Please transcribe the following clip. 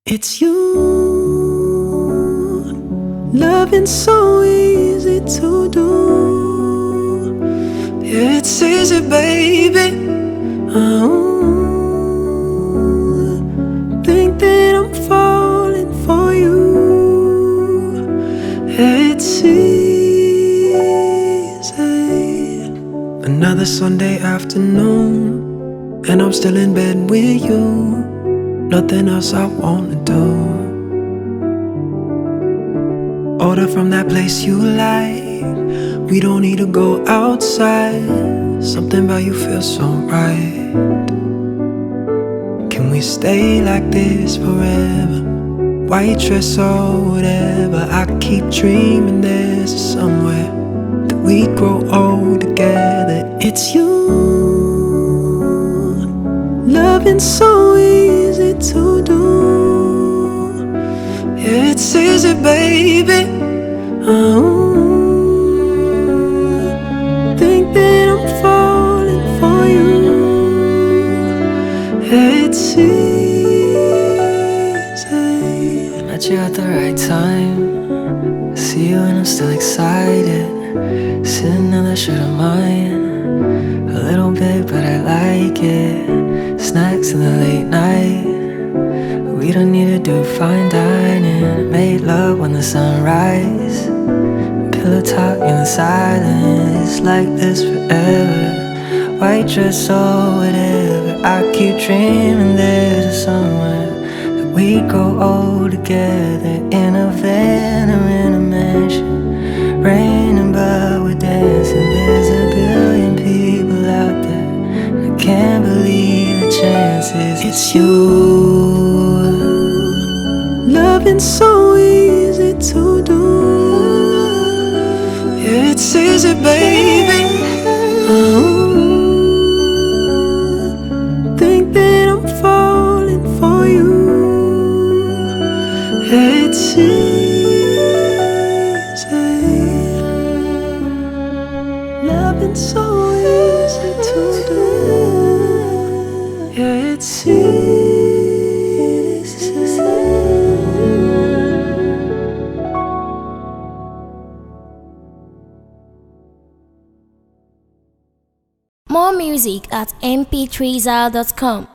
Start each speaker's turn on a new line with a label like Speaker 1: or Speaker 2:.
Speaker 1: It's you, loving so easy to do. Yeah, it's easy, baby. Think that I'm falling for you. Yeah, it's easy. Another Sunday afternoon, and I'm still in bed with you. Nothing else I wanna do. Order from that place you like. We don't need to go outside. Something about you feels so right. Can we stay like this forever? White dress or whatever. I keep dreaming there's somewhere that we grow old together. It's you, loving so easy to do. Yeah, it's easy, baby. Think that I'm falling for you. Yeah, it's easy.
Speaker 2: Met you at the right time. See you and I'm still excited. Sitting on the shirt of mine. A little bit, but I like it. Snacks in the late night. We don't need to do fine dining. Made love when the sunrise. Pillow talk in the silence. Like this forever. White dress or whatever. I keep dreaming there's a somewhere that we grow old together. In a van or in a mansion. Raining but we're dancing. There's a billion people out there. I can't believe the chances.
Speaker 1: It's you, loving so easy to do. Yeah, it's easy, baby. Think that I'm falling for you. Yeah, it's easy, loving so easy to do. Yeah, it's easy.
Speaker 3: More music at mp3zal.com.